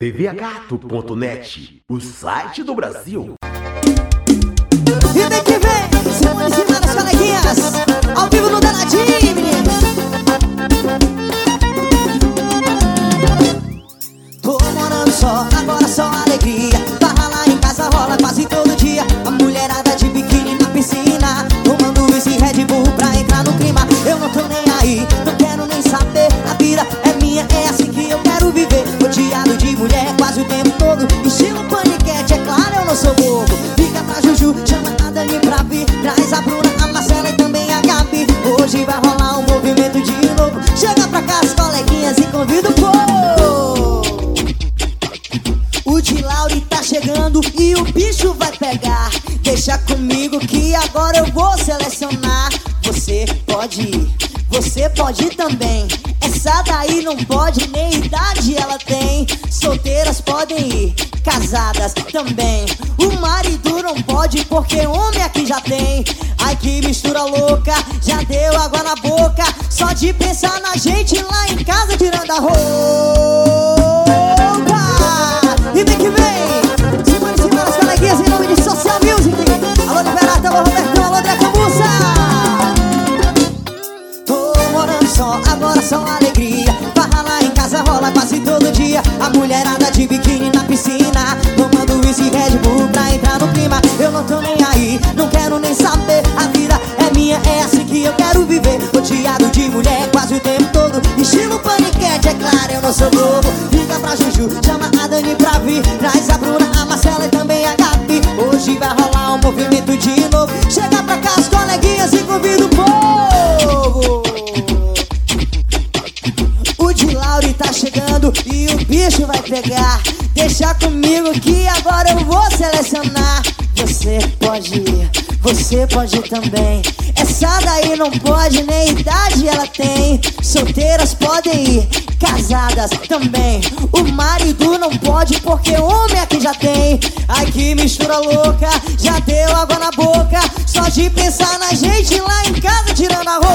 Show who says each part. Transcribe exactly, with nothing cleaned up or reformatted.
Speaker 1: T V gato ponto net, o site do Brasil.
Speaker 2: E vem que vem, Simone e Simara, as coleguinhas, ao vivo no Danadinho, menino. Tô morando só, agora só alegria. Barra lá em casa rola quase todo dia. A mulherada de biquíni na piscina, tomando esse Red Bull pra entrar no clima. Eu não tô nem aí, não quero nem saber. A vida é minha, é assim que eu quero viver. Rodeado de mulher quase o tempo todo, estilo paniquete, é claro, eu não sou bobo. Liga pra Juju, chama a Dani pra vir. Traz a Bruna, a Marcela e também a Gabi. Hoje vai rolar um movimento de novo. Chega pra cá as coleguinhas e convida o povo. O de Lauri tá chegando e o bicho vai pegar. Deixa comigo que agora eu vou selecionar. Você pode ir, você pode ir também. Essa daí não pode, nem idade ela tem. Solteiras podem ir, casadas também. O marido não pode porque homem aqui já tem. Ai que mistura louca, já deu água na boca. Só de pensar na gente lá em casa tirando a roupa. E vem que vem, Simone e Simara, as coleguinhas em nome de Social Music. Alô Liberata, alô Robertão, alô André Camussa. Tô morando só, agora só alegria. Barra lá em casa rola quase todo dia. A mulherada de biquíni na piscina, tomando esse Red Bull pra entrar no clima. Eu não tô nem aí, não quero nem saber. A vida é minha, é assim que eu quero viver. Rodeado de mulher quase o tempo todo, estilo paniquete, é claro, eu não sou bobo. Liga pra Juju, chama a Dani pra vir. Traz a Bruna, a Marcela e também a Gabi. Hoje vai rolar um movimento de novo. Chega pra cá as coleguinhas e convida o povo. O de Lauri tá chegando e o bicho vai pegar. Deixa comigo que agora eu vou selecionar. Você pode ir, você pode ir também. Essa daí não pode, nem idade ela tem. Solteiras podem ir, casadas também. O marido não pode porque homem aqui já tem. Ai que mistura louca, já deu água na boca. Só de pensar na gente lá em casa tirando a roupa.